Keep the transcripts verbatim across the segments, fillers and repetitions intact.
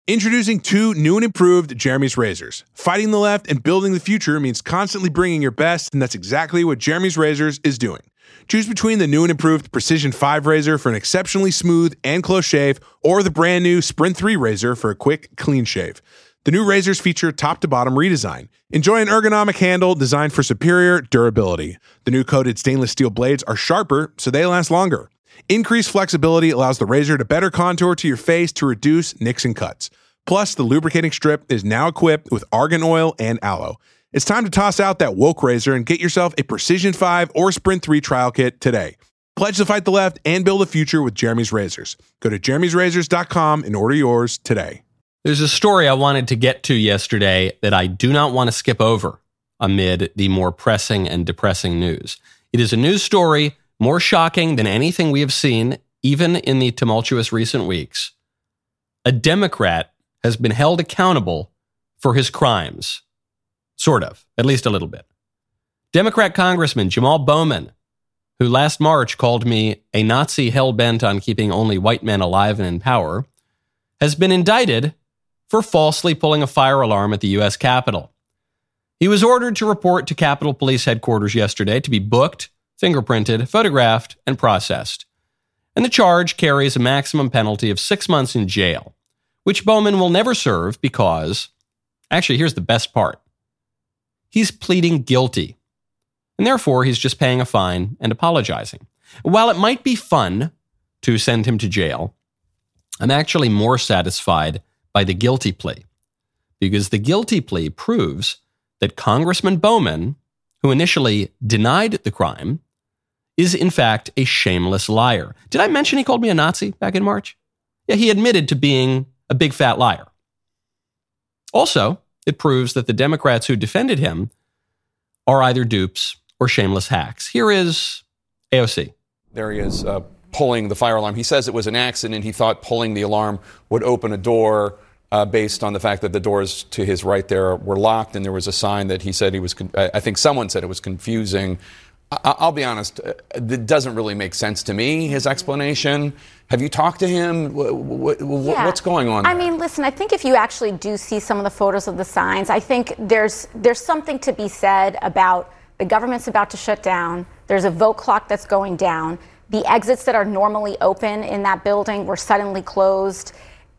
Introducing two new and improved Jeremy's razors. Fighting the left and building the future means constantly bringing your best, and that's exactly what Jeremy's Razors is doing. Choose between the new and improved Precision five razor for an exceptionally smooth and close shave, or the brand new Sprint three razor for a quick, clean shave. The new razors feature top-to-bottom redesign. Enjoy an ergonomic handle designed for superior durability. The new coated stainless steel blades are sharper, so they last longer. Increased flexibility allows the razor to better contour to your face to reduce nicks and cuts. Plus, the lubricating strip is now equipped with argan oil and aloe. It's time to toss out that woke razor and get yourself a Precision five or Sprint three trial kit today. Pledge to fight the left and build a future with Jeremy's Razors. Go to jeremy's razors dot com and order yours today. There's a story I wanted to get to yesterday that I do not want to skip over amid the more pressing and depressing news. It is a news story more shocking than anything we have seen, even in the tumultuous recent weeks. A Democrat has been held accountable for his crimes. Sort of, at least a little bit. Democrat Congressman Jamal Bowman, who last March called me a Nazi hell-bent on keeping only white men alive and in power, has been indicted for falsely pulling a fire alarm at the U S Capitol. He was ordered to report to Capitol Police headquarters yesterday to be booked, fingerprinted, photographed, and processed. And the charge carries a maximum penalty of six months in jail, which Bowman will never serve because, actually, here's the best part. He's pleading guilty, and therefore he's just paying a fine and apologizing. While it might be fun to send him to jail, I'm actually more satisfied by the guilty plea, because the guilty plea proves that Congressman Bowman, who initially denied the crime, is in fact a shameless liar. Did I mention he called me a Nazi back in March? Yeah, he admitted to being a big fat liar. Also, it proves that the Democrats who defended him are either dupes or shameless hacks. Here is A O C. There he is, uh, pulling the fire alarm. He says it was an accident. He thought pulling the alarm would open a door uh, based on the fact that the doors to his right there were locked, and there was a sign that he said he was, con- I think someone said it was confusing. I- I'll be honest, it doesn't really make sense to me, his explanation. Have you talked to him? W- w- w- yeah. What's going on there? I mean, listen, I think if you actually do see some of the photos of the signs, I think there's there's something to be said about the government's about to shut down. There's a vote clock that's going down. The exits that are normally open in that building were suddenly closed.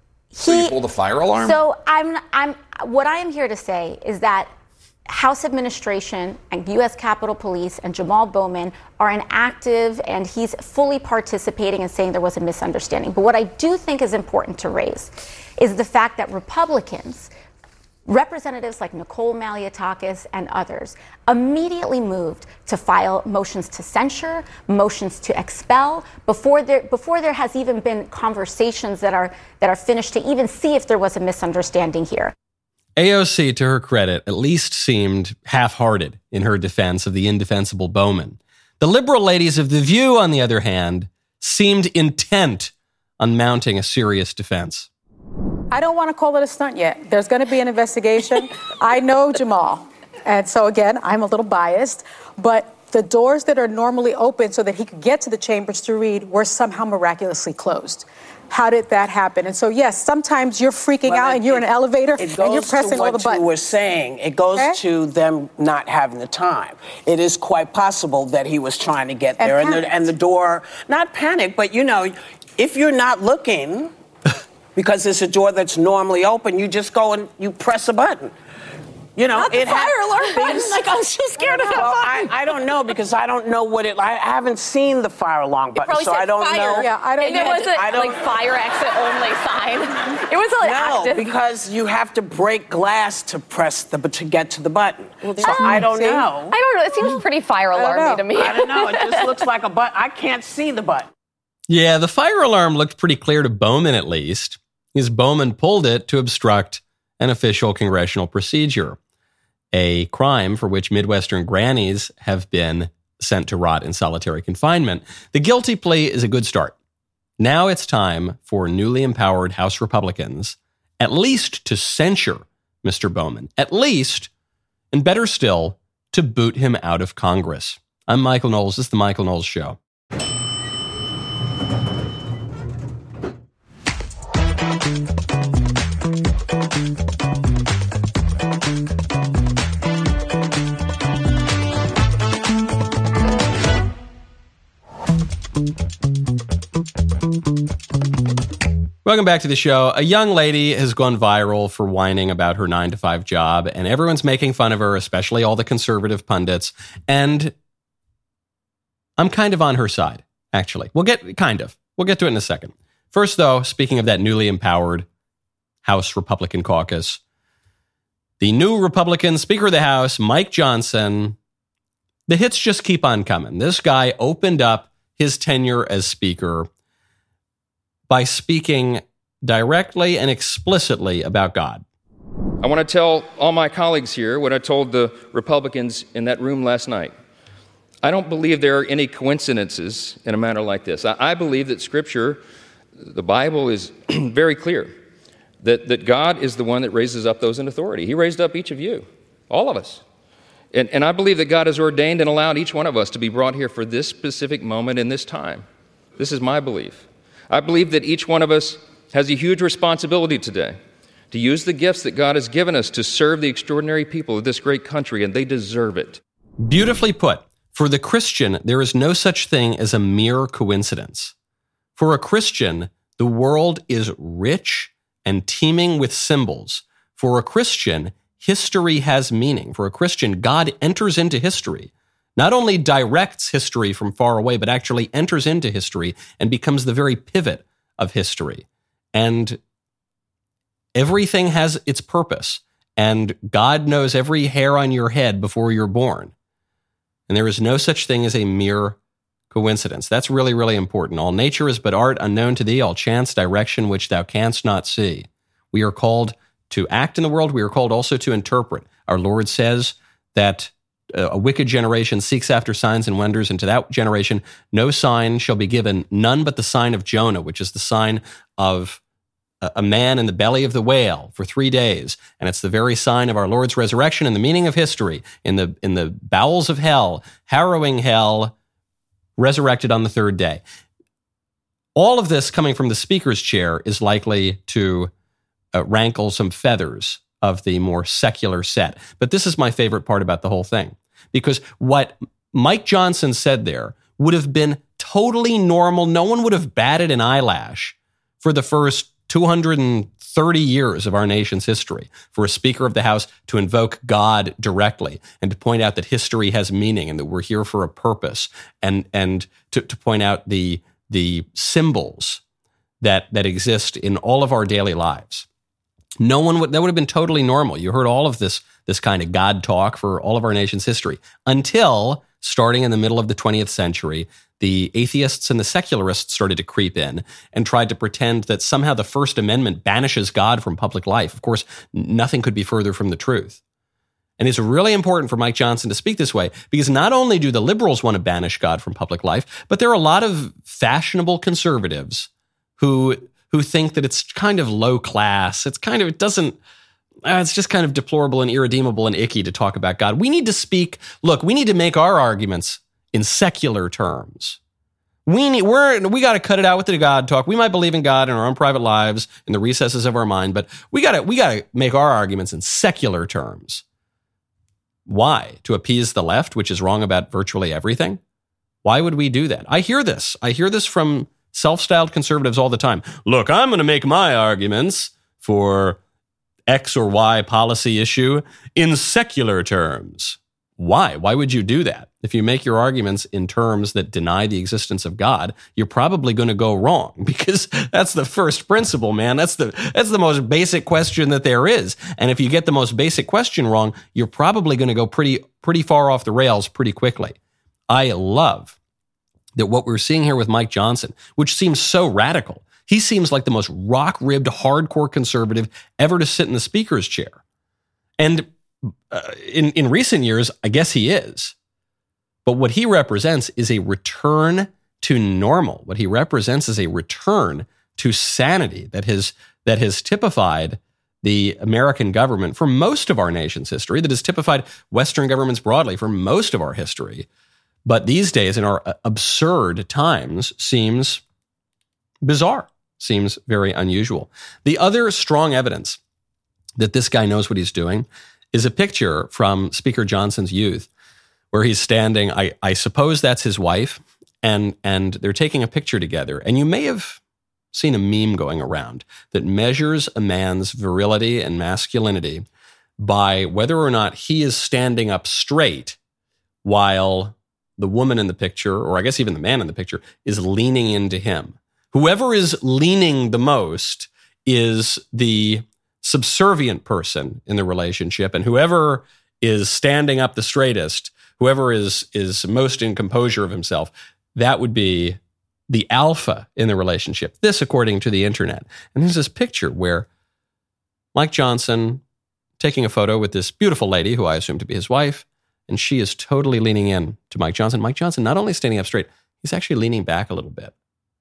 So He, you pulled the fire alarm? So I'm, I'm, what I am here to say is that House administration and U S Capitol Police and Jamal Bowman are an active, and he's fully participating in saying there was a misunderstanding. But what I do think is important to raise is the fact that Republicans, representatives like Nicole Malliotakis and others, immediately moved to file motions to censure, motions to expel, before there before there has even been conversations that are that are finished to even see if there was a misunderstanding here. A O C, to her credit, at least seemed half-hearted in her defense of the indefensible Bowman. The liberal ladies of The View, on the other hand, seemed intent on mounting a serious defense. I don't want to call it a stunt yet. There's going to be an investigation. I know Jamal. And so, again, I'm a little biased. But the doors that are normally open so that he could get to the chambers to read were somehow miraculously closed. How did that happen? And so, yes, sometimes you're freaking well, out it, and you're in an elevator and you're pressing all the buttons. It goes to what you were saying. It goes okay? to them not having the time. It is quite possible that he was trying to get there. And, and, the, and the door, not panic, but, you know, if you're not looking, because it's a door that's normally open, you just go and you press a button. You know, Not the it fire ha- alarm button. things, Like, I'm so scared of that well, button. I, I don't know, because I don't know what it. I haven't seen the fire alarm button, so I don't fire. know. Yeah, I don't and know. it wasn't I don't, like fire exit only sign. It was like no, active. because you have to break glass to press the to get to the button. Well, so um, I don't see? know. I don't know. It seems pretty fire alarmy to me. I don't know. It just looks like a button. I can't see the button. Yeah, the fire alarm looked pretty clear to Bowman, at least, because Bowman pulled it to obstruct an official congressional procedure, a crime for which Midwestern grannies have been sent to rot in solitary confinement. The guilty plea is a good start. Now it's time for newly empowered House Republicans at least to censure Mister Bowman, at least, and better still, to boot him out of Congress. I'm Michael Knowles. This is The Michael Knowles Show. Welcome back to the show. A young lady has gone viral for whining about her nine to five job, and everyone's making fun of her, especially all the conservative pundits. And I'm kind of on her side, actually. We'll get, kind of. We'll get to it in a second. First, though, speaking of that newly empowered House Republican caucus, the new Republican Speaker of the House, Mike Johnson, the hits just keep on coming. This guy opened up his tenure as Speaker by speaking directly and explicitly about God. I want to tell all my colleagues here what I told the Republicans in that room last night. I don't believe there are any coincidences in a matter like this. I, I believe that Scripture, the Bible, is very clear that, that God is the one that raises up those in authority. He raised up each of you, all of us. And, and I believe that God has ordained and allowed each one of us to be brought here for this specific moment in this time. This is my belief. I believe that each one of us has a huge responsibility today to use the gifts that God has given us to serve the extraordinary people of this great country, and they deserve it. Beautifully put. For the Christian, there is no such thing as a mere coincidence. For a Christian, the world is rich and teeming with symbols. For a Christian, history has meaning. For a Christian, God enters into history. Not only directs history from far away, but actually enters into history and becomes the very pivot of history. And everything has its purpose. And God knows every hair on your head before you're born. And there is no such thing as a mere coincidence. That's really, really important. All nature is but art unknown to thee, all chance, direction, which thou canst not see. We are called to act in the world. We are called also to interpret. Our Lord says that a wicked generation seeks after signs and wonders, and to that generation no sign shall be given, none but the sign of Jonah, which is the sign of a man in the belly of the whale for three days. And it's the very sign of our Lord's resurrection and the meaning of history. In the, in the bowels of hell, harrowing hell, resurrected on the third day. All of this coming from the Speaker's chair is likely to uh, rankle some feathers of the more secular set. But this is my favorite part about the whole thing. Because what Mike Johnson said there would have been totally normal. No one would have batted an eyelash for the first two hundred thirty years of our nation's history, for a Speaker of the House to invoke God directly and to point out that history has meaning and that we're here for a purpose, and and to, to point out the the symbols that that exist in all of our daily lives. No one would, that would have been totally normal. You heard all of this, this kind of God talk for all of our nation's history until, starting in the middle of the twentieth century, the atheists and the secularists started to creep in and tried to pretend that somehow the First Amendment banishes God from public life. Of course, nothing could be further from the truth. And it's really important for Mike Johnson to speak this way, because not only do the liberals want to banish God from public life, but there are a lot of fashionable conservatives who who think that it's kind of low class. It's kind of, it doesn't, uh, it's just kind of deplorable and irredeemable and icky to talk about God. We need to speak, look, we need to make our arguments in secular terms. We need, we're, we got to cut it out with the God talk. We might believe in God in our own private lives, in the recesses of our mind, but we got to, we got to make our arguments in secular terms. Why? To appease the left, which is wrong about virtually everything? Why would we do that? I hear this. I hear this from self-styled conservatives all the time. Look, I'm going to make my arguments for X or Y policy issue in secular terms. Why? Why would you do that? If you make your arguments in terms that deny the existence of God, you're probably going to go wrong, because that's the first principle, man. That's the that's the most basic question that there is. And if you get the most basic question wrong, you're probably going to go pretty pretty far off the rails pretty quickly. I love that what we're seeing here with Mike Johnson, which seems so radical. He seems like the most rock-ribbed, hardcore conservative ever to sit in the Speaker's chair. And uh, in, in recent years, I guess he is. But what he represents is a return to normal. What he represents is a return to sanity that has, that has typified the American government for most of our nation's history, that has typified Western governments broadly for most of our history. But these days, in our absurd times, seems bizarre, seems very unusual. The other strong evidence that this guy knows what he's doing is a picture from Speaker Johnson's youth, where he's standing. I, I suppose that's his wife, and and they're taking a picture together. And you may have seen a meme going around that measures a man's virility and masculinity by whether or not he is standing up straight while the woman in the picture, or I guess even the man in the picture, is leaning into him. Whoever is leaning the most is the subservient person in the relationship, and whoever is standing up the straightest, whoever is is most in composure of himself, that would be the alpha in the relationship. This, according to the internet. And there's this picture where Mike Johnson taking a photo with this beautiful lady who I assume to be his wife, and she is totally leaning in to Mike Johnson. Mike Johnson not only standing up straight, he's actually leaning back a little bit.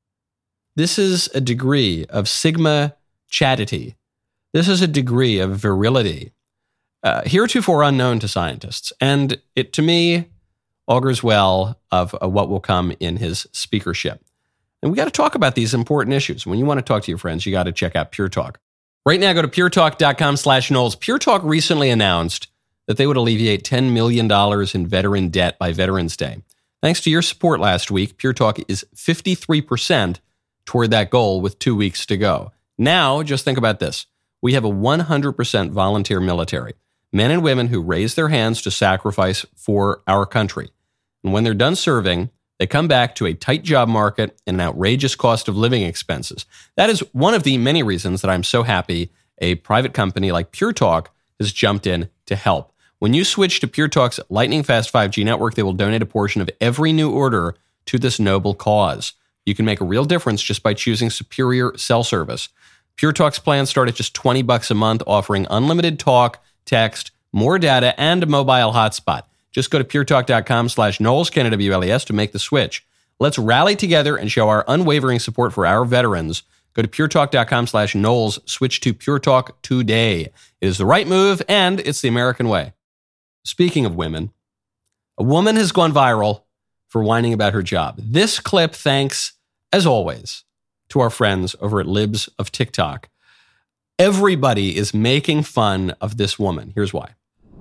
This is a degree of sigma chatity. This is a degree of virility uh, heretofore unknown to scientists. And it, to me, augurs well of uh, what will come in his speakership. And we got to talk about these important issues. When you want to talk to your friends, you got to check out Pure Talk. Right now, go to puretalk.com slash Knowles. Pure Talk recently announced that they would alleviate ten million dollars in veteran debt by Veterans Day. Thanks to your support last week, Pure Talk is fifty-three percent toward that goal with two weeks to go. Now, just think about this. We have a one hundred percent volunteer military, men and women who raise their hands to sacrifice for our country. And when they're done serving, they come back to a tight job market and an outrageous cost of living expenses. That is one of the many reasons that I'm so happy a private company like Pure Talk has jumped in to help. When you switch to Pure Talk's lightning fast five G network, they will donate a portion of every new order to this noble cause. You can make a real difference just by choosing superior cell service. Pure Talk's plans start at just twenty bucks a month, offering unlimited talk, text, more data, and a mobile hotspot. Just go to puretalk.com slash Knowles, K N O W L E S, to make the switch. Let's rally together and show our unwavering support for our veterans. Go to puretalk.com slash Knowles. Switch to Pure Talk today. It is the right move, and it's the American way. Speaking of women, a woman has gone viral for whining about her job. This clip thanks, as always, to our friends over at Libs of TikTok. Everybody is making fun of this woman. Here's why.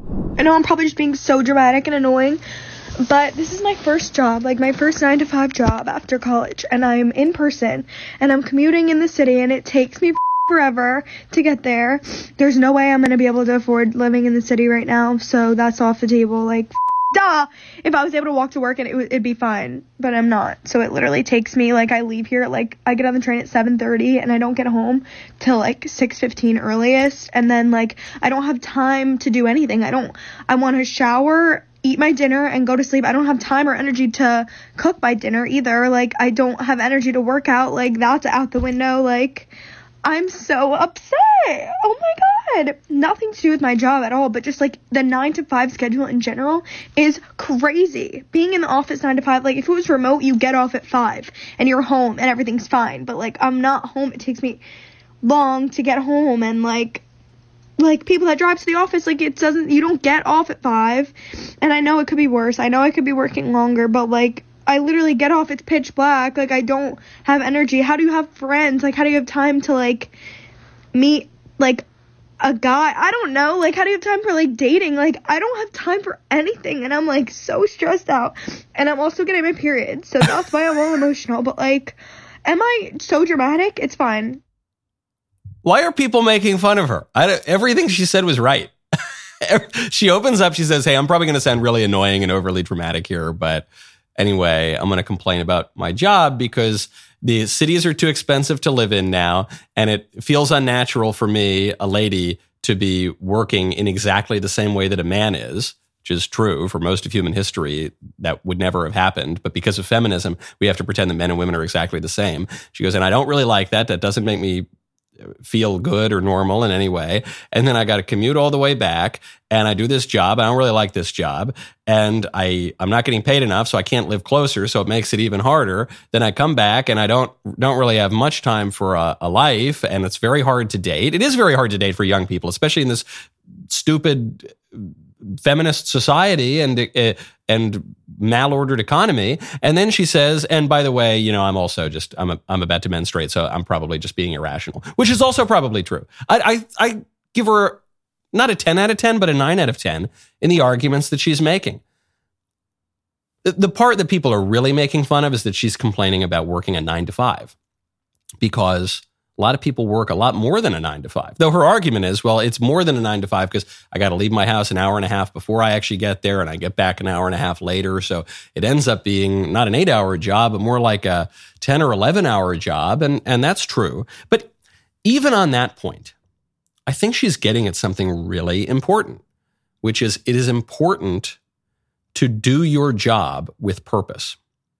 I know I'm probably just being so dramatic and annoying, but this is my first job, like my first nine to five job after college, and I'm in person, and I'm commuting in the city, and it takes me forever to get there. There's no way I'm going to be able to afford living in the city right now, so that's off the table. Like, duh, if I was able to walk to work, and it w- it'd be fine, but I'm not. So it literally takes me, like, I leave here, like, I get on the train at seven thirty, and I don't get home till, like, six fifteen earliest, and then, like, I don't have time to do anything. I don't, I want to shower, eat my dinner, and go to sleep. I don't have time or energy to cook my dinner either. Like, I don't have energy to work out. Like, that's out the window. Like, I'm so upset. Oh my God. Nothing to do with my job at all, but just like the nine to five schedule in general is crazy. Being in the office nine to five, like if it was remote, you get off at five and you're home and everything's fine. But like I'm not home. It takes me long to get home, and like like people that drive to the office, like it doesn't, you don't get off at five. And I know it could be worse. I know I could be working longer, but like I literally get off, it's pitch black, like I don't have energy. How do you have friends? Like how do you have time to like meet like a guy? I don't know. Like how do you have time for like dating? Like I don't have time for anything, and I'm like so stressed out, and I'm also getting my period, so that's why I'm all emotional. But like, am I so dramatic? It's fine. Why are people making fun of her? I don't, everything she said was right. She opens up, she says, hey, I'm probably going to sound really annoying and overly dramatic here, but anyway, I'm going to complain about my job because the cities are too expensive to live in now, and it feels unnatural for me, a lady, to be working in exactly the same way that a man is, which is true for most of human history. That would never have happened. But because of feminism, we have to pretend that men and women are exactly the same. She goes, and I don't really like that. That doesn't make me feel good or normal in any way. And then I got to commute all the way back, and I do this job. I don't really like this job, and I, I'm not getting paid enough, so I can't live closer, so it makes it even harder. Then I come back, and I don't don't really have much time for a, a life, and it's very hard to date. It is very hard to date for young people, especially in this stupid feminist society and uh, and malordered economy. And then she says, and by the way, you know, I'm also just, I'm a, I'm about to menstruate, so I'm probably just being irrational, which is also probably true. I, I, I give her not a ten out of ten, but a nine out of ten in the arguments that she's making. The, the part that people are really making fun of is that she's complaining about working a nine to five. because a lot of people work a lot more than a nine to five. Though her argument is, well, it's more than a nine to five because I got to leave my house an hour and a half before I actually get there, and I get back an hour and a half later. So it ends up being not an eight hour job, but more like a ten or eleven hour job. And, and that's true. But even on that point, I think she's getting at something really important, which is it is important to do your job with purpose.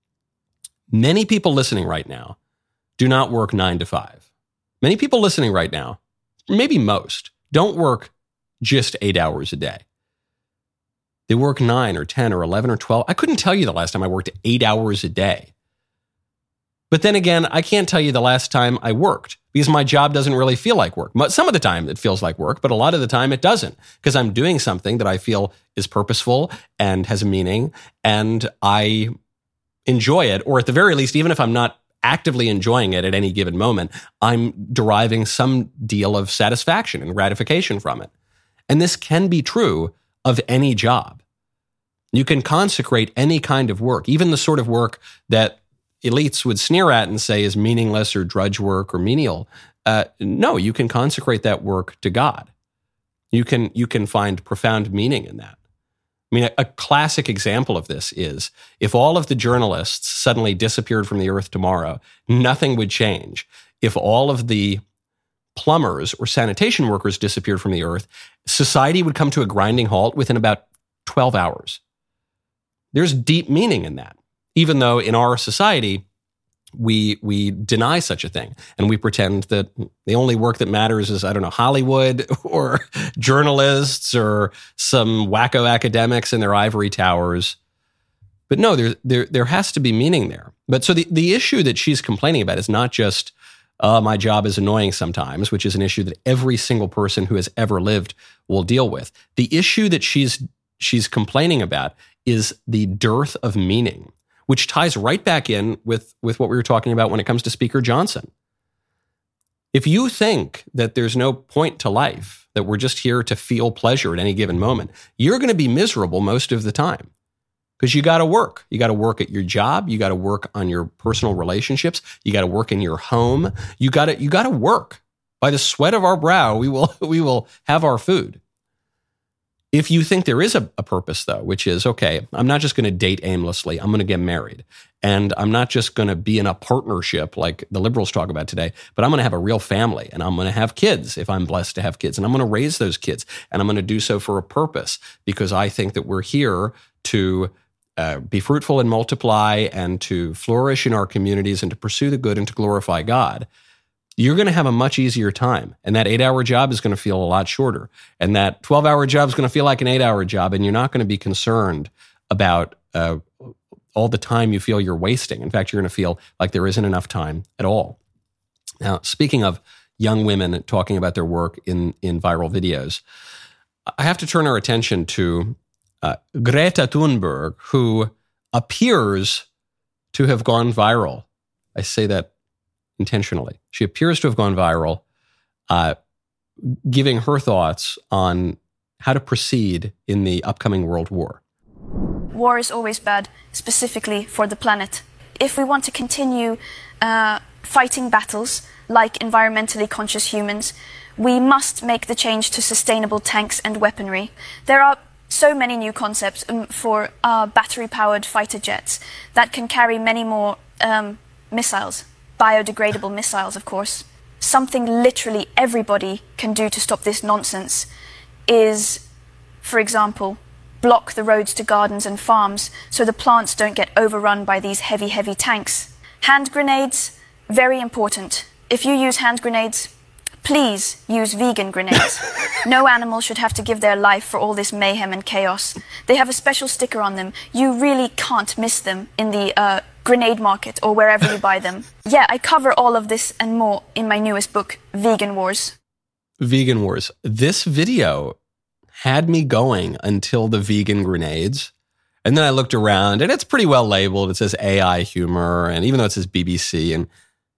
Many people listening right now do not work nine to five. Many people listening right now, maybe most, don't work just eight hours a day. They work nine or ten or eleven or twelve. I couldn't tell you the last time I worked eight hours a day. But then again, I can't tell you the last time I worked because my job doesn't really feel like work. Some of the time it feels like work, but a lot of the time it doesn't because I'm doing something that I feel is purposeful and has a meaning and I enjoy it, or at the very least, even if I'm not actively enjoying it at any given moment, I'm deriving some deal of satisfaction and gratification from it. And this can be true of any job. You can consecrate any kind of work, even the sort of work that elites would sneer at and say is meaningless or drudge work or menial. Uh, no, you can consecrate that work to God. You can, you can find profound meaning in that. I mean, a, a classic example of this is if all of the journalists suddenly disappeared from the earth tomorrow, nothing would change. If all of the plumbers or sanitation workers disappeared from the earth, society would come to a grinding halt within about twelve hours. There's deep meaning in that, even though in our society, we we deny such a thing. And we pretend that the only work that matters is, I don't know, Hollywood or journalists or some wacko academics in their ivory towers. But no, there, there, there has to be meaning there. But so the, the issue that she's complaining about is not just, uh, my job is annoying sometimes, which is an issue that every single person who has ever lived will deal with. The issue that she's she's complaining about is the dearth of meaning, which ties right back in with, with what we were talking about when it comes to Speaker Johnson. If you think that there's no point to life, that we're just here to feel pleasure at any given moment, you're going to be miserable most of the time because you got to work. You got to work at your job. You got to work on your personal relationships. You got to work in your home. You got to, you got to work. By the sweat of our brow, we will, we will have our food. If you think there is a, a purpose, though, which is, okay, I'm not just going to date aimlessly, I'm going to get married. And I'm not just going to be in a partnership like the liberals talk about today, but I'm going to have a real family and I'm going to have kids if I'm blessed to have kids. And I'm going to raise those kids and I'm going to do so for a purpose because I think that we're here to uh, be fruitful and multiply and to flourish in our communities and to pursue the good and to glorify God. You're going to have a much easier time. And that eight-hour job is going to feel a lot shorter. And that twelve-hour job is going to feel like an eight-hour job. And you're not going to be concerned about uh, all the time you feel you're wasting. In fact, you're going to feel like there isn't enough time at all. Now, speaking of young women talking about their work in, in viral videos, I have to turn our attention to uh, Greta Thunberg, who appears to have gone viral. I say that intentionally. She appears to have gone viral, uh, giving her thoughts on how to proceed in the upcoming world war. War is always bad, specifically for the planet. If we want to continue uh, fighting battles like environmentally conscious humans, we must make the change to sustainable tanks and weaponry. There are so many new concepts um, for uh, battery-powered fighter jets that can carry many more um, missiles. Biodegradable missiles, of course. Something literally everybody can do to stop this nonsense is, for example, block the roads to gardens and farms so the plants don't get overrun by these heavy, heavy tanks. Hand grenades, very important. If you use hand grenades, please use vegan grenades. No animal should have to give their life for all this mayhem and chaos. They have a special sticker on them. You really can't miss them in the uh, grenade market or wherever you buy them. Yeah, I cover all of this and more in my newest book, Vegan Wars. Vegan Wars. This video had me going until the vegan grenades. And then I looked around and it's pretty well labeled. It says A I humor. And even though it says B B C, and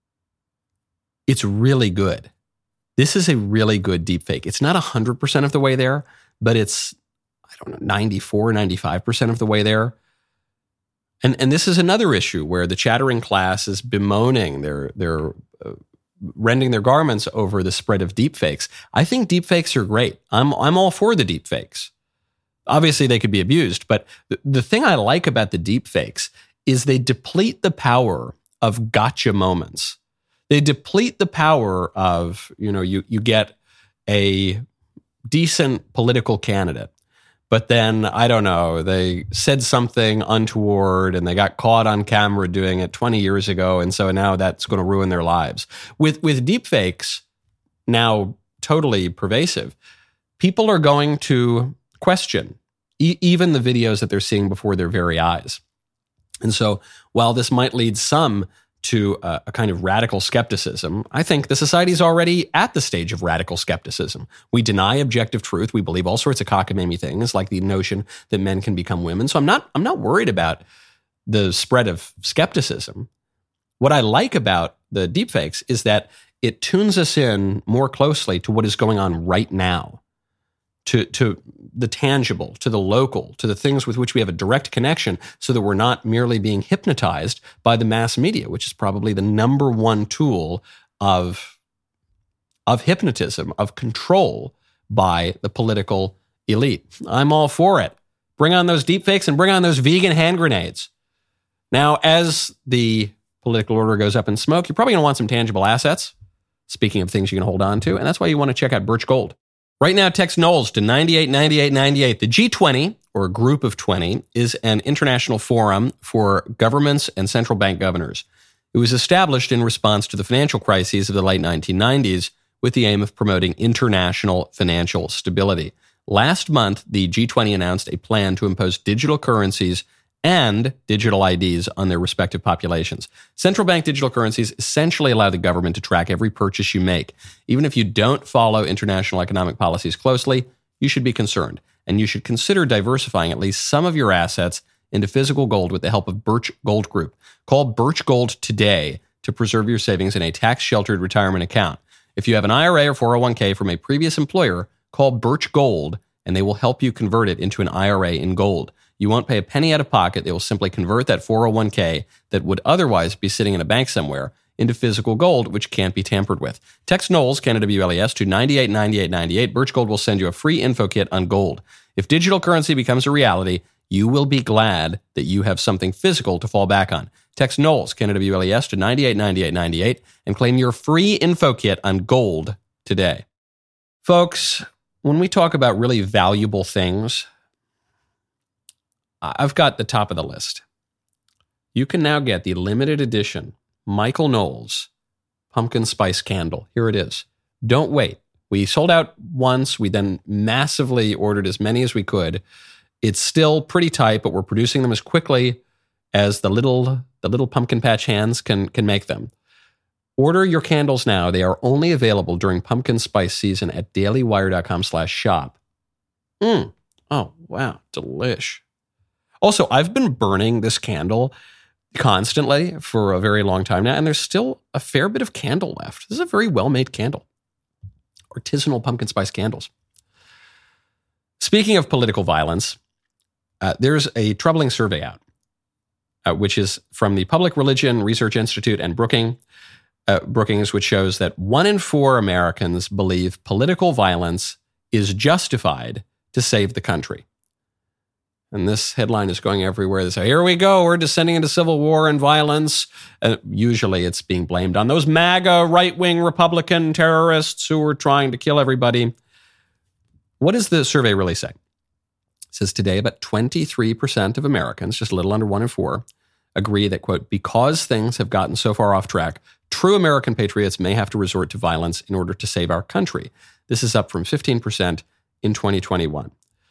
it's really good. This is a really good deepfake. It's not one hundred percent of the way there, but it's, I don't know, ninety-four, ninety-five percent of the way there. And and this is another issue where the chattering class is bemoaning, they're, they're uh, rending their garments over the spread of deepfakes. I think deepfakes are great. I'm I'm all for the deepfakes. Obviously, they could be abused, but the, the thing I like about the deepfakes is they deplete the power of gotcha moments. They deplete the power of, you know, you you get a decent political candidate, but then, I don't know, they said something untoward and they got caught on camera doing it twenty years ago, and so now that's going to ruin their lives. With with deepfakes now totally pervasive, people are going to question e- even the videos that they're seeing before their very eyes. And so while this might lead some to a, a kind of radical skepticism, I think the society is already at the stage of radical skepticism. We deny objective truth. We believe all sorts of cockamamie things, like the notion that men can become women. So I'm not, I'm not worried about the spread of skepticism. What I like about the deepfakes is that it tunes us in more closely to what is going on right now, to, to the tangible, to the local, to the things with which we have a direct connection, so that we're not merely being hypnotized by the mass media, which is probably the number one tool of, of hypnotism, of control by the political elite. I'm all for it. Bring on those deepfakes and bring on those vegan hand grenades. Now, as the political order goes up in smoke, you're probably going to want some tangible assets. Speaking of things you can hold on to, and that's why you want to check out Birch Gold. Right now, text Knowles to ninety-eight ninety-eight ninety-eight. The G twenty, or a group of twenty, is an international forum for governments and central bank governors. It was established in response to the financial crises of the late nineteen nineties with the aim of promoting international financial stability. Last month, the G twenty announced a plan to impose digital currencies and digital I Ds on their respective populations. Central bank digital currencies essentially allow the government to track every purchase you make. Even if you don't follow international economic policies closely, you should be concerned, and you should consider diversifying at least some of your assets into physical gold with the help of Birch Gold Group. Call Birch Gold today to preserve your savings in a tax-sheltered retirement account. If you have an I R A or four oh one k from a previous employer, call Birch Gold, and they will help you convert it into an I R A in gold. You won't pay a penny out of pocket. They will simply convert that four oh one k that would otherwise be sitting in a bank somewhere into physical gold, which can't be tampered with. Text Knowles, Canada W L E S, to ninety-eight ninety-eight ninety-eight. Birch Gold will send you a free info kit on gold. If digital currency becomes a reality, you will be glad that you have something physical to fall back on. Text Knowles, Canada W L E S, to ninety-eight ninety-eight ninety-eight and claim your free info kit on gold today. Folks, when we talk about really valuable things, I've got the top of the list. You can now get the limited edition Michael Knowles pumpkin spice candle. Here it is. Don't wait. We sold out once. We then massively ordered as many as we could. It's still pretty tight, but we're producing them as quickly as the little the little pumpkin patch hands can can make them. Order your candles now. They are only available during pumpkin spice season at dailywire.com slash shop. Mm. Oh, wow. Delish. Also, I've been burning this candle constantly for a very long time now, and there's still a fair bit of candle left. This is a very well-made candle. Artisanal pumpkin spice candles. Speaking of political violence, uh, there's a troubling survey out, uh, which is from the Public Religion Research Institute and Brookings, uh, Brookings, which shows that one in four Americans believe political violence is justified to save the country. And this headline is going everywhere. They say, here we go, we're descending into civil war and violence. And usually it's being blamed on those MAGA right-wing Republican terrorists who are trying to kill everybody. What does the survey really say? It says today about twenty-three percent of Americans, just a little under one in four, agree that, quote, because things have gotten so far off track, true American patriots may have to resort to violence in order to save our country. This is up from fifteen percent in twenty twenty-one.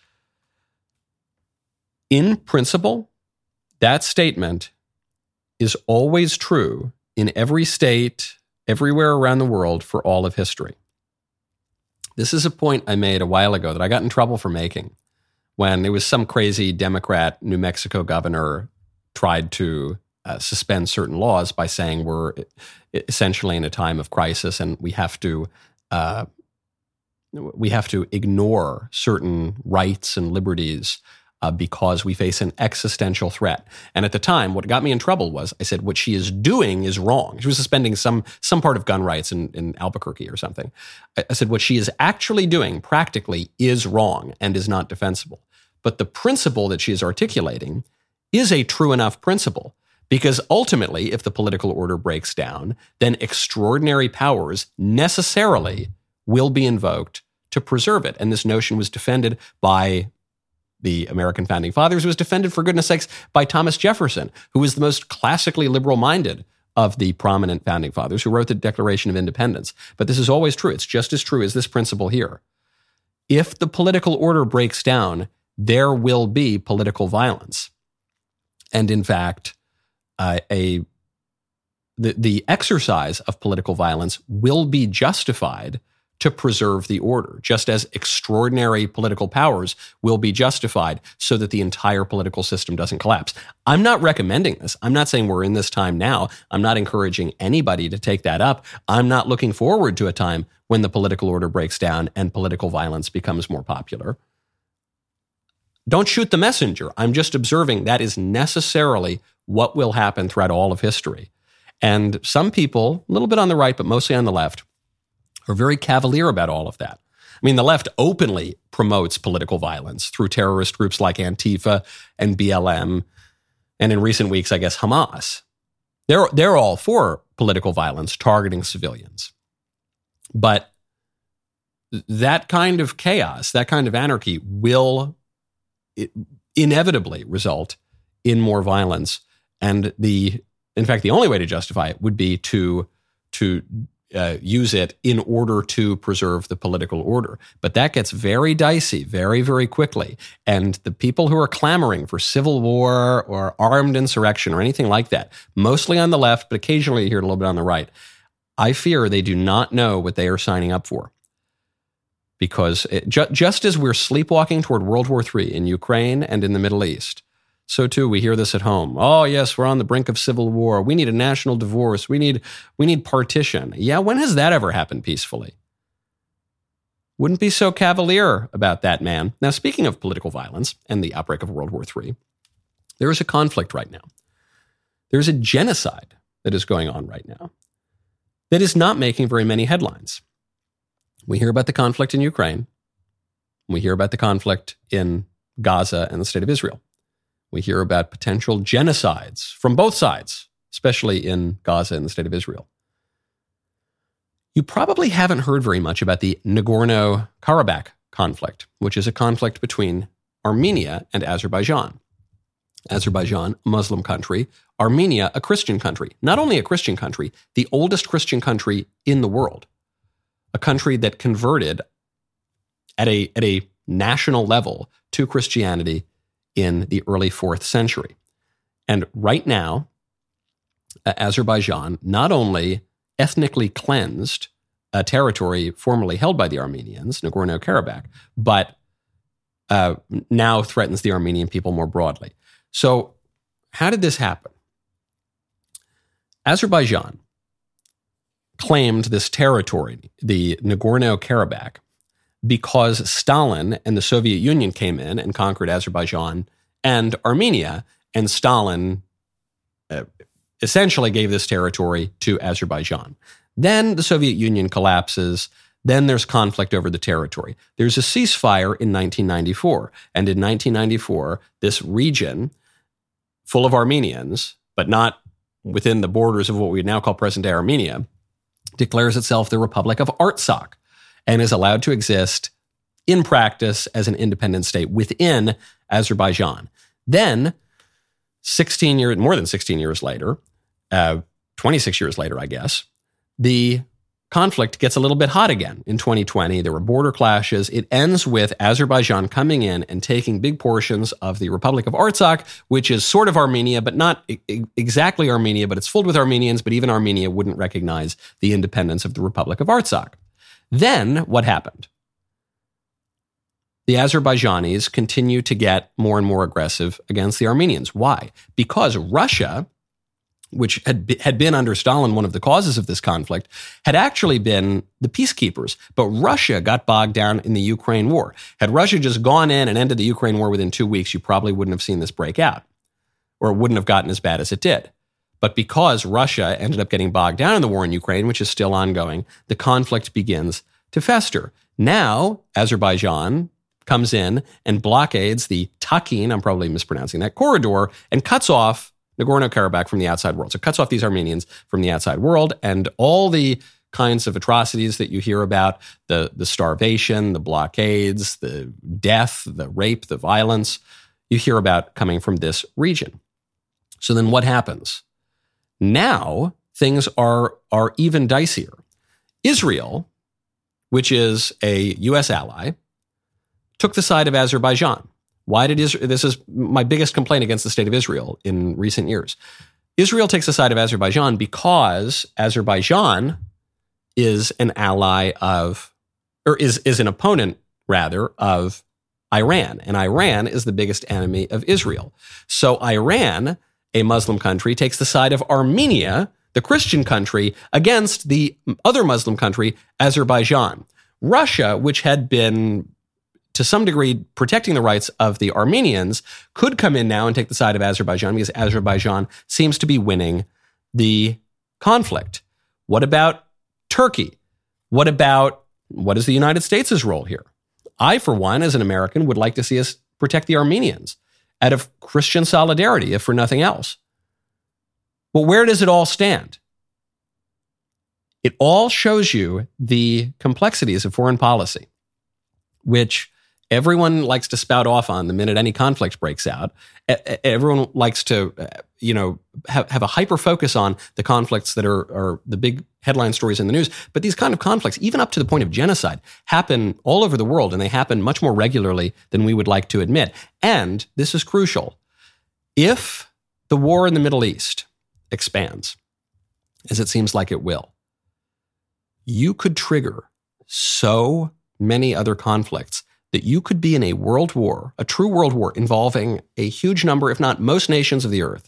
In principle, that statement is always true in every state, everywhere around the world for all of history. This is a point I made a while ago that I got in trouble for making when there was some crazy Democrat New Mexico governor tried to uh, suspend certain laws by saying we're essentially in a time of crisis and we have to uh, we have to ignore certain rights and liberties uh, because we face an existential threat. And at the time, what got me in trouble was I said, what she is doing is wrong. She was suspending some some part of gun rights in, in Albuquerque or something. I, I said, what she is actually doing practically is wrong and is not defensible. But the principle that she is articulating is a true enough principle, because ultimately, if the political order breaks down, then extraordinary powers necessarily will be invoked to preserve it. And this notion was defended by the American founding fathers. It was defended, for goodness sakes, by Thomas Jefferson, who was the most classically liberal-minded of the prominent founding fathers, who wrote the Declaration of Independence. But this is always true. It's just as true as this principle here. If the political order breaks down, there will be political violence. And in fact, uh, a the, the exercise of political violence will be justified to preserve the order, just as extraordinary political powers will be justified so that the entire political system doesn't collapse. I'm not recommending this. I'm not saying we're in this time now. I'm not encouraging anybody to take that up. I'm not looking forward to a time when the political order breaks down and political violence becomes more popular. Don't shoot the messenger. I'm just observing that is necessarily what will happen throughout all of history. And some people, a little bit on the right, but mostly on the left, are very cavalier about all of that. I mean, the left openly promotes political violence through terrorist groups like Antifa and B L M, and in recent weeks, I guess, Hamas. They're, they're all for political violence targeting civilians. But that kind of chaos, that kind of anarchy will inevitably result in more violence. And the, in fact, the only way to justify it would be to, to Uh, use it in order to preserve the political order. But that gets very dicey very, very quickly. And the people who are clamoring for civil war or armed insurrection or anything like that, mostly on the left, but occasionally you hear it a little bit on the right, I fear they do not know what they are signing up for. Because it, ju- just as we're sleepwalking toward World War Three in Ukraine and in the Middle East, so too, we hear this at home. Oh, yes, we're on the brink of civil war. We need a national divorce. We need we need partition. Yeah, when has that ever happened peacefully? Wouldn't be so cavalier about that, man. Now, speaking of political violence and the outbreak of World War Three, there is a conflict right now. There's a genocide that is going on right now that is not making very many headlines. We hear about the conflict in Ukraine. We hear about the conflict in Gaza and the state of Israel. We hear about potential genocides from both sides, especially in Gaza and the state of Israel. You probably haven't heard very much about the Nagorno-Karabakh conflict, which is a conflict between Armenia and Azerbaijan. Azerbaijan, a Muslim country, Armenia, a Christian country. Not only a Christian country, the oldest Christian country in the world. A country that converted at a, at a national level to Christianity in the early fourth century. And right now, uh, Azerbaijan not only ethnically cleansed a territory formerly held by the Armenians, Nagorno-Karabakh, but uh, now threatens the Armenian people more broadly. So how did this happen? Azerbaijan claimed this territory, the Nagorno-Karabakh, because Stalin and the Soviet Union came in and conquered Azerbaijan and Armenia, and Stalin uh, essentially gave this territory to Azerbaijan. Then the Soviet Union collapses. Then there's conflict over the territory. There's a ceasefire in nineteen ninety-four. And in nineteen ninety-four, this region full of Armenians, but not within the borders of what we now call present-day Armenia, declares itself the Republic of Artsakh, and is allowed to exist in practice as an independent state within Azerbaijan. Then, sixteen years, more than sixteen years later, uh, twenty-six years later, I guess, the conflict gets a little bit hot again. In twenty twenty, there were border clashes. It ends with Azerbaijan coming in and taking big portions of the Republic of Artsakh, which is sort of Armenia, but not I- exactly Armenia, but it's filled with Armenians, but even Armenia wouldn't recognize the independence of the Republic of Artsakh. Then what happened? The Azerbaijanis continue to get more and more aggressive against the Armenians. Why? Because Russia which had be, had been under Stalin one of the causes of this conflict, had actually been the peacekeepers. But Russia got bogged down in the Ukraine war. Had Russia just gone in and ended the Ukraine war within two weeks, you probably wouldn't have seen this break out, or it wouldn't have gotten as bad as it did. But because Russia ended up getting bogged down in the war in Ukraine, which is still ongoing, the conflict begins to fester. Now, Azerbaijan comes in and blockades the Takin, I'm probably mispronouncing that, corridor, and cuts off Nagorno-Karabakh from the outside world. So it cuts off these Armenians from the outside world, and all the kinds of atrocities that you hear about, the, the starvation, the blockades, the death, the rape, the violence, you hear about coming from this region. So then what happens? Now things are, are even dicier. Israel, which is a U S ally, took the side of Azerbaijan. Why did Israel? This is my biggest complaint against the state of Israel in recent years. Israel takes the side of Azerbaijan because Azerbaijan is an ally of, or is, is an opponent, rather, of Iran. And Iran is the biggest enemy of Israel. So Iran, a Muslim country, takes the side of Armenia, the Christian country, against the other Muslim country, Azerbaijan. Russia, which had been to some degree protecting the rights of the Armenians, could come in now and take the side of Azerbaijan because Azerbaijan seems to be winning the conflict. What about Turkey? What about, what is the United States' role here? I, for one, as an American, would like to see us protect the Armenians out of Christian solidarity, if for nothing else. But where does it all stand? It all shows you the complexities of foreign policy, which everyone likes to spout off on the minute any conflict breaks out. Everyone likes to, you know, have, have a hyper focus on the conflicts that are, are the big headline stories in the news. But these kind of conflicts, even up to the point of genocide, happen all over the world, and they happen much more regularly than we would like to admit. And this is crucial. If the war in the Middle East expands, as it seems like it will, you could trigger so many other conflicts that you could be in a world war, a true world war involving a huge number, if not most nations of the earth,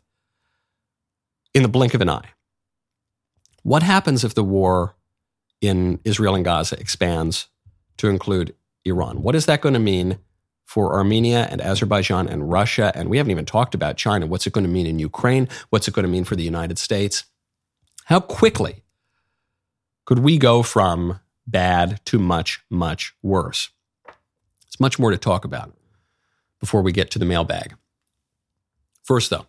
in the blink of an eye. What happens if the war in Israel and Gaza expands to include Iran? What is that going to mean for Armenia and Azerbaijan and Russia? And we haven't even talked about China. What's it going to mean in Ukraine? What's it going to mean for the United States? How quickly could we go from bad to much, much worse? There's much more to talk about before we get to the mailbag. First, though,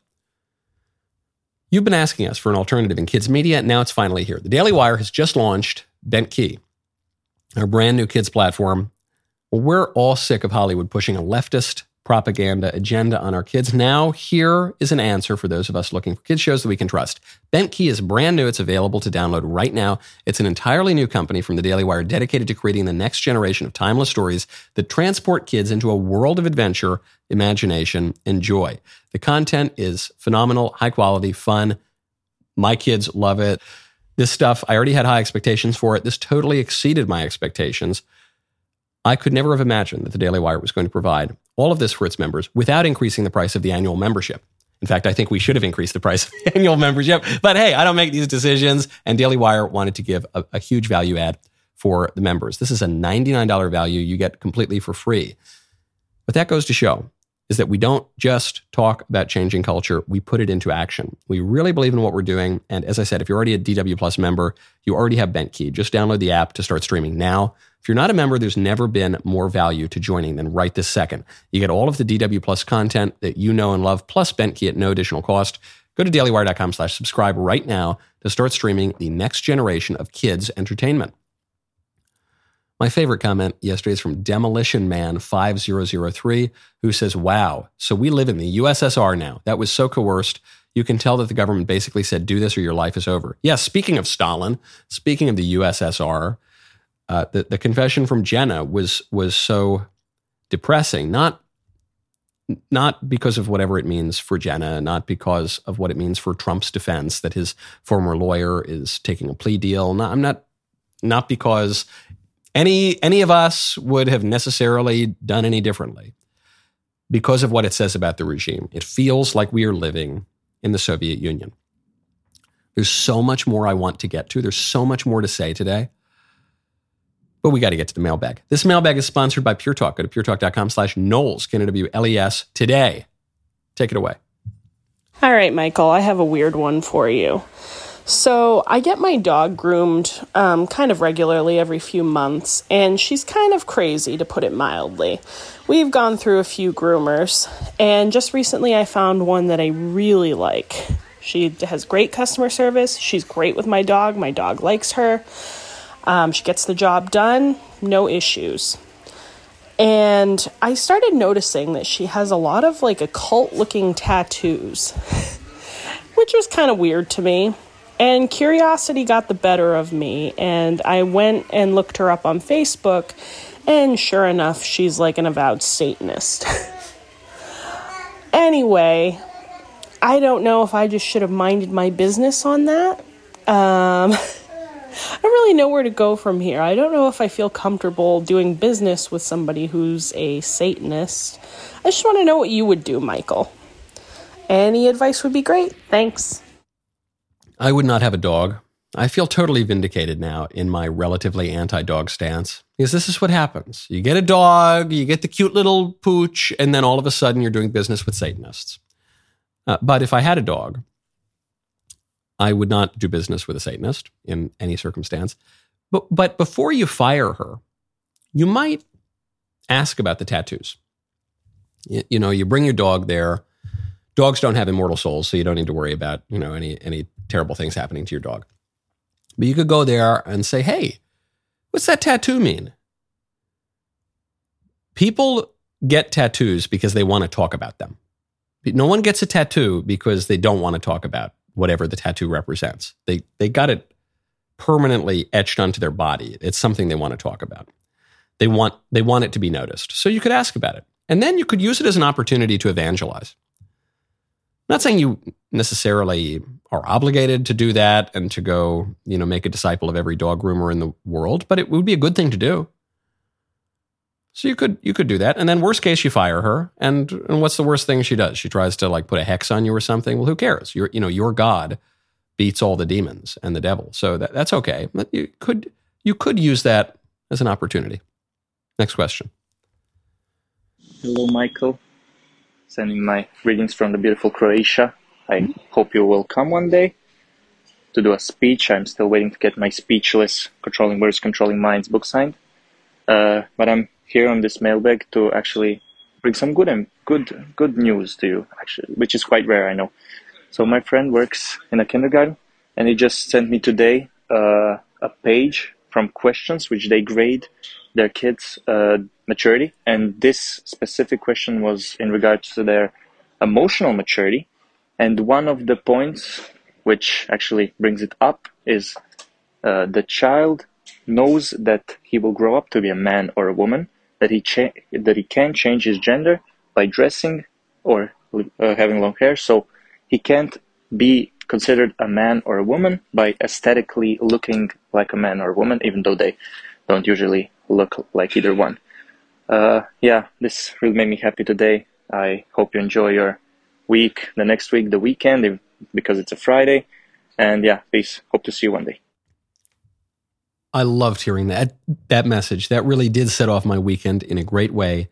you've been asking us for an alternative in kids media. Now it's finally here. The Daily Wire has just launched Bent Key, our brand new kids platform. Well, we're all sick of Hollywood pushing a leftist propaganda agenda on our kids. Now, here is an answer for those of us looking for kids shows that we can trust. Bent Key is brand new. It's available to download right now. It's an entirely new company from the Daily Wire dedicated to creating the next generation of timeless stories that transport kids into a world of adventure, imagination, and joy. The content is phenomenal, high quality, fun. My kids love it. This stuff, I already had high expectations for it. This totally exceeded my expectations. I could never have imagined that the Daily Wire was going to provide all of this for its members without increasing the price of the annual membership. In fact, I think we should have increased the price of the annual membership. But hey, I don't make these decisions. And Daily Wire wanted to give a, a huge value add for the members. This is a ninety-nine dollars value you get completely for free. What that goes to show is that we don't just talk about changing culture, we put it into action. We really believe in what we're doing. And as I said, if you're already a D W Plus member, you already have Bent Key. Just download the app to start streaming now. If you're not a member, there's never been more value to joining than right this second. You get all of the D W Plus content that you know and love, plus Bent Key at no additional cost. Go to dailywire.com slash subscribe right now to start streaming the next generation of kids' entertainment. My favorite comment yesterday is from Demolition Man five thousand three, who says, wow, so we live in the U S S R now. That was so coerced. You can tell that the government basically said, do this or your life is over. Yes, speaking of Stalin, speaking of the U S S R, uh, the, the confession from Jenna was was so depressing, not, not because of whatever it means for Jenna, not because of what it means for Trump's defense, that his former lawyer is taking a plea deal. Not, I'm not, not because Any any of us would have necessarily done any differently because of what it says about the regime. It feels like we are living in the Soviet Union. There's so much more I want to get to. There's so much more to say today. But we got to get to the mailbag. This mailbag is sponsored by Pure Talk. Go to puretalk.com slash Knowles, K N O W L E S, today. Take it away. All right, Michael, I have a weird one for you. So I get my dog groomed um, kind of regularly every few months, and she's kind of crazy, to put it mildly. We've gone through a few groomers, and just recently I found one that I really like. She has great customer service. She's great with my dog. My dog likes her. Um, she gets the job done, no issues. And I started noticing that she has a lot of like occult-looking tattoos, which was kind of weird to me. And curiosity got the better of me, and I went and looked her up on Facebook, and sure enough, she's like an avowed Satanist. Anyway, I don't know if I just should have minded my business on that. Um, I don't really know where to go from here. I don't know if I feel comfortable doing business with somebody who's a Satanist. I just want to know what you would do, Michael. Any advice would be great. Thanks. I would not have a dog. I feel totally vindicated now in my relatively anti-dog stance, because this is what happens. You get a dog, you get the cute little pooch, and then all of a sudden you're doing business with Satanists. Uh, but if I had a dog, I would not do business with a Satanist in any circumstance. But, but before you fire her, you might ask about the tattoos. You, you know, you bring your dog there. Dogs don't have immortal souls, so you don't need to worry about, you know, any any terrible things happening to your dog. But you could go there and say, hey, what's that tattoo mean? People get tattoos because they want to talk about them. No one gets a tattoo because they don't want to talk about whatever the tattoo represents. They they got it permanently etched onto their body. It's something they want to talk about. They want they want it to be noticed. So you could ask about it. And then you could use it as an opportunity to evangelize. I'm not saying you necessarily are obligated to do that and to go, you know, make a disciple of every dog groomer in the world, but it would be a good thing to do. So you could you could do that. And then worst case, you fire her. And, and what's the worst thing she does? She tries to like put a hex on you or something. Well, who cares? You're, you know, your God beats all the demons and the devil. So that, that's okay. But you could you could use that as an opportunity. Next question. Hello, Michael. Sending my greetings from the beautiful Croatia. I hope you will come one day to do a speech. I'm still waiting to get my Speechless, Controlling Words, Controlling Minds book signed. Uh, but I'm here on this mailbag to actually bring some good and good good news to you, actually, which is quite rare, I know. So my friend works in a kindergarten, and he just sent me today uh, a page from questions which they grade their kids' uh, maturity. And this specific question was in regards to their emotional maturity. And one of the points which actually brings it up is uh, the child knows that he will grow up to be a man or a woman, that he cha- that he can change his gender by dressing or uh, having long hair. So he can't be considered a man or a woman by aesthetically looking like a man or a woman, even though they don't usually look like either one. Uh, yeah, this really made me happy today. I hope you enjoy your week, the next week, the weekend, because it's a Friday. And yeah, peace. Hope to see you one day. I loved hearing that that message. That really did set off my weekend in a great way.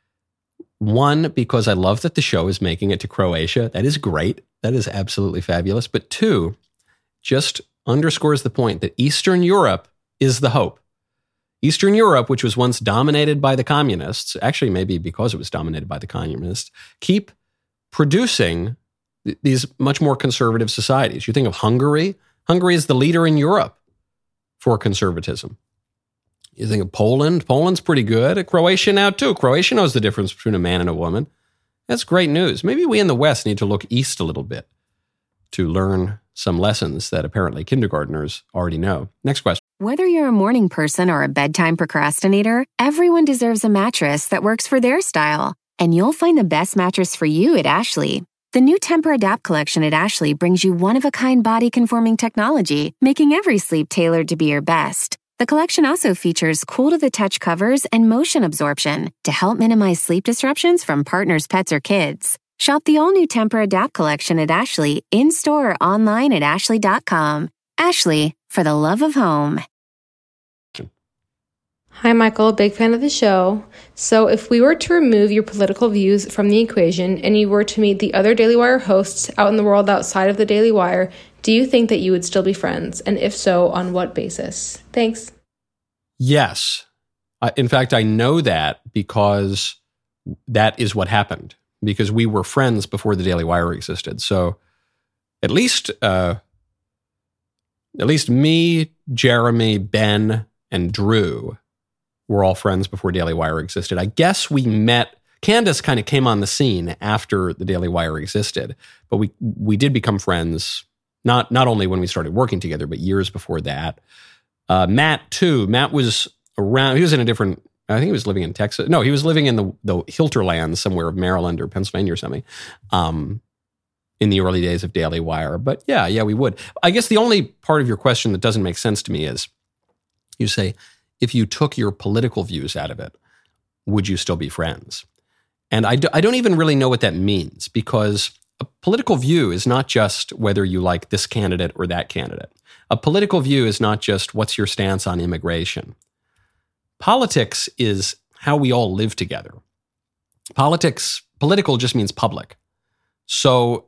One, because I love that the show is making it to Croatia. That is great. That is absolutely fabulous. But two, just underscores the point that Eastern Europe is the hope. Eastern Europe, which was once dominated by the communists, actually maybe because it was dominated by the communists, keep producing th- these much more conservative societies. You think of Hungary. Hungary is the leader in Europe for conservatism. You think of Poland. Poland's pretty good. Croatia now too. Croatia knows the difference between a man and a woman. That's great news. Maybe we in the West need to look east a little bit to learn some lessons that apparently kindergartners already know. Next question. Whether you're a morning person or a bedtime procrastinator, everyone deserves a mattress that works for their style. And you'll find the best mattress for you at Ashley. The new Tempur-Adapt collection at Ashley brings you one-of-a-kind body-conforming technology, making every sleep tailored to be your best. The collection also features cool-to-the-touch covers and motion absorption to help minimize sleep disruptions from partners, pets, or kids. Shop the all-new Temper-Adapt collection at Ashley, in-store or online at ashley dot com. Ashley, for the love of home. Hi, Michael. Big fan of the show. So if we were to remove your political views from the equation and you were to meet the other Daily Wire hosts out in the world outside of the Daily Wire, do you think that you would still be friends? And if so, on what basis? Thanks. Yes. Uh, in fact, I know that because that is what happened. Because we were friends before the Daily Wire existed. So at least, uh, at least me, Jeremy, Ben, and Drew were all friends before Daily Wire existed. I guess we met, Candace kind of came on the scene after the Daily Wire existed, but we we did become friends, not not only when we started working together, but years before that. Uh, Matt, too. Matt was around, he was in a different, I think he was living in Texas. No, he was living in the, the Hilterland somewhere of Maryland or Pennsylvania or something um, in the early days of Daily Wire. But yeah, yeah, we would. I guess the only part of your question that doesn't make sense to me is you say, if you took your political views out of it, would you still be friends? And I, do, I don't even really know what that means, because a political view is not just whether you like this candidate or that candidate. A political view is not just what's your stance on immigration. Politics is how we all live together. Politics, political just means public. So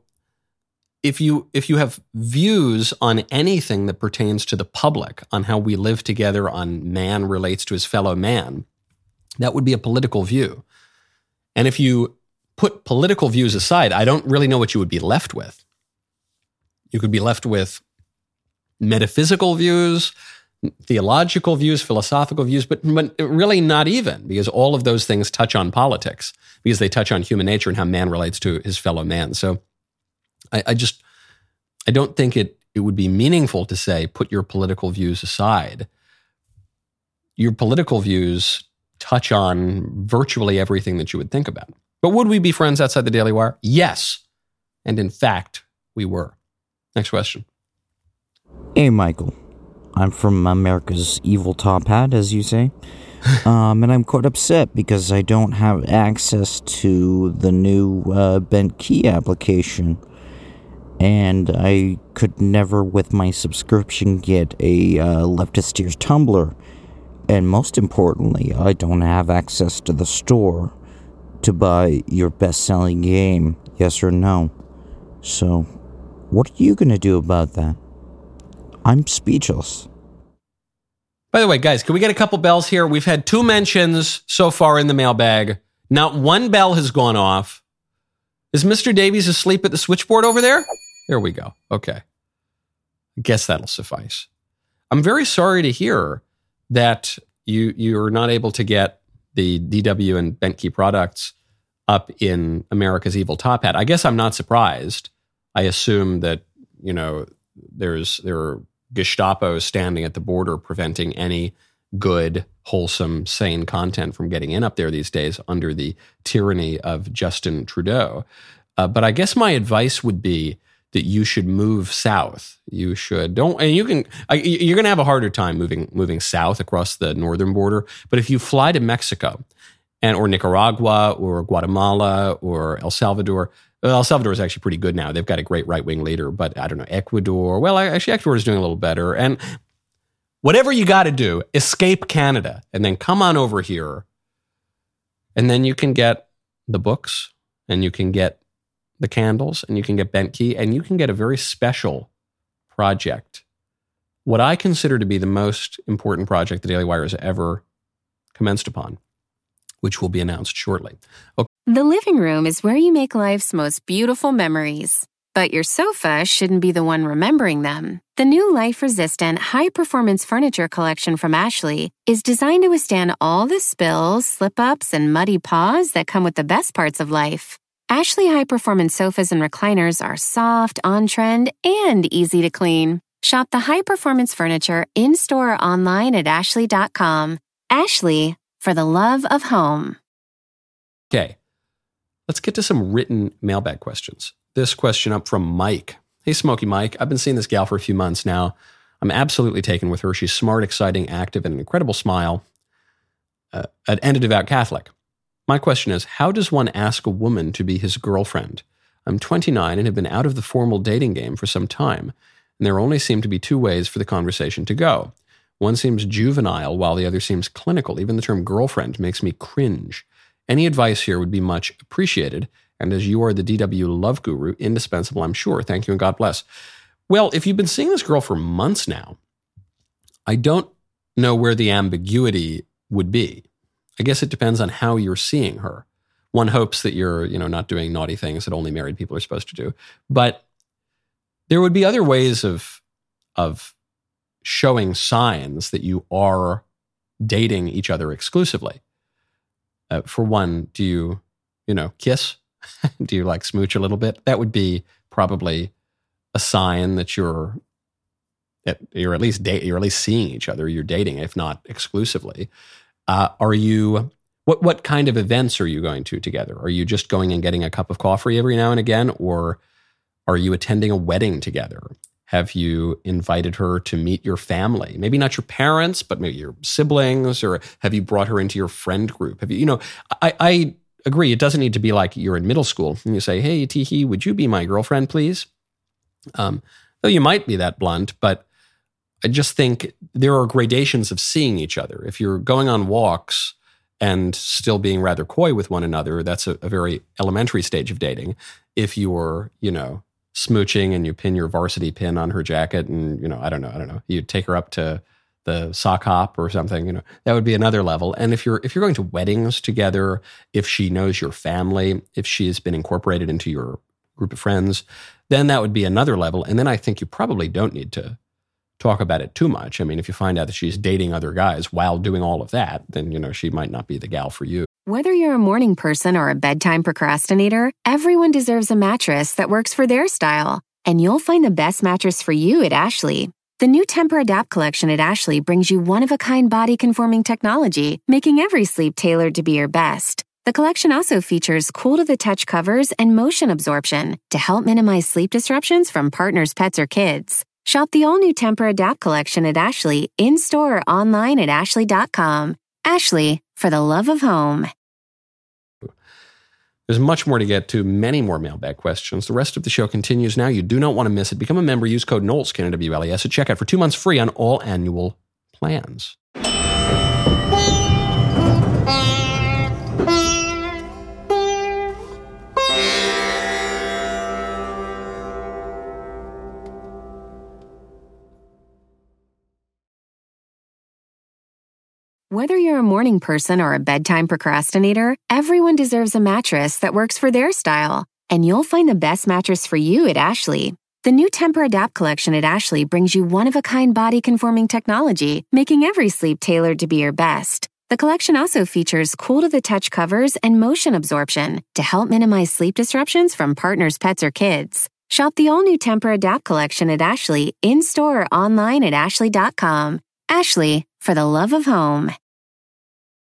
if you if you have views on anything that pertains to the public, on how we live together, on man relates to his fellow man, that would be a political view. And if you put political views aside, I don't really know what you would be left with. You could be left with metaphysical views, theological views, philosophical views, but, but really not even, because all of those things touch on politics, because they touch on human nature and how man relates to his fellow man. So I, I just, I don't think it, it would be meaningful to say, put your political views aside. Your political views touch on virtually everything that you would think about. But would we be friends outside the Daily Wire? Yes. And in fact, we were. Next question. Hey, Michael. I'm from America's Evil Top Hat, as you say. um, and I'm quite upset because I don't have access to the new uh, Bent Key application. And I could never, with my subscription, get a uh, Leftist Ears tumbler. And most importantly, I don't have access to the store to buy your best-selling game, yes or no. So, what are you going to do about that? I'm speechless. By the way, guys, can we get a couple bells here? We've had two mentions so far in the mailbag. Not one bell has gone off. Is Mister Davies asleep at the switchboard over there? There we go. Okay. I guess that'll suffice. I'm very sorry to hear that you, you're not able to get the D W and Bent Key products up in America's Evil Top Hat. I guess I'm not surprised. I assume that, you know, there's there are Gestapo standing at the border preventing any good, wholesome, sane content from getting in up there these days under the tyranny of Justin Trudeau. Uh, but I guess my advice would be that you should move south. You should don't, and you can. I, you're going to have a harder time moving moving south across the northern border. But if you fly to Mexico, and or Nicaragua or Guatemala or El Salvador. El Salvador is actually pretty good now. They've got a great right-wing leader, but I don't know, Ecuador. Well, actually, Ecuador is doing a little better. And whatever you got to do, escape Canada and then come on over here. And then you can get the books and you can get the candles and you can get Bent Key and you can get a very special project. What I consider to be the most important project the Daily Wire has ever commenced upon, which will be announced shortly. Okay. The living room is where you make life's most beautiful memories. But your sofa shouldn't be the one remembering them. The new life-resistant, high-performance furniture collection from Ashley is designed to withstand all the spills, slip-ups, and muddy paws that come with the best parts of life. Ashley high-performance sofas and recliners are soft, on-trend, and easy to clean. Shop the high-performance furniture in-store or online at ashley dot com. Ashley, for the love of home. Okay. Let's get to some written mailbag questions. This question up from Mike. Hey, Smokey Mike. I've been seeing this gal for a few months now. I'm absolutely taken with her. She's smart, exciting, active, and an incredible smile, uh, and a devout Catholic. My question is, how does one ask a woman to be his girlfriend? I'm twenty-nine and have been out of the formal dating game for some time, and there only seem to be two ways for the conversation to go. One seems juvenile while the other seems clinical. Even the term girlfriend makes me cringe. Any advice here would be much appreciated, and as you are the D W love guru, indispensable, I'm sure. Thank you and God bless. Well, if you've been seeing this girl for months now, I don't know where the ambiguity would be. I guess it depends on how you're seeing her. One hopes that you're, you know, not doing naughty things that only married people are supposed to do. But there would be other ways of, of showing signs that you are dating each other exclusively. Uh, for one, do you, you know, kiss? Do you like smooch a little bit? That would be probably a sign that you're, that you're at least date, you're at least seeing each other. You're dating, if not exclusively. Uh, are you? What what kind of events are you going to together? Are you just going and getting a cup of coffee every now and again, or are you attending a wedding together? Have you invited her to meet your family? Maybe not your parents, but maybe your siblings, or have you brought her into your friend group? Have you? You know, I, I agree. It doesn't need to be like you're in middle school and you say, "Hey, Teehee, would you be my girlfriend, please?" Um, though you might be that blunt, but I just think there are gradations of seeing each other. If you're going on walks and still being rather coy with one another, that's a, a very elementary stage of dating. If you're, you know, smooching and you pin your varsity pin on her jacket and, you know, I don't know, I don't know, you take her up to the sock hop or something, you know, that would be another level. And if you're, if you're going to weddings together, if she knows your family, if she's been incorporated into your group of friends, then that would be another level. And then I think you probably don't need to talk about it too much. I mean, if you find out that she's dating other guys while doing all of that, then, you know, she might not be the gal for you. Whether you're a morning person or a bedtime procrastinator, everyone deserves a mattress that works for their style. And you'll find the best mattress for you at Ashley. The new Tempur-Adapt collection at Ashley brings you one-of-a-kind body-conforming technology, making every sleep tailored to be your best. The collection also features cool-to-the-touch covers and motion absorption to help minimize sleep disruptions from partners, pets, or kids. Shop the all-new Tempur-Adapt collection at Ashley, in-store or online at ashley dot com. Ashley, for the love of home. There's much more to get to, many more mailbag questions. The rest of the show continues now. You do not want to miss it. Become a member. Use code Knowles, K N W L E S, at checkout for two months free on all annual plans. Whether you're a morning person or a bedtime procrastinator, everyone deserves a mattress that works for their style. And you'll find the best mattress for you at Ashley. The new Tempur-Adapt collection at Ashley brings you one-of-a-kind body-conforming technology, making every sleep tailored to be your best. The collection also features cool-to-the-touch covers and motion absorption to help minimize sleep disruptions from partners, pets, or kids. Shop the all-new Tempur-Adapt collection at Ashley, in-store or online at ashley dot com. Ashley, for the love of home.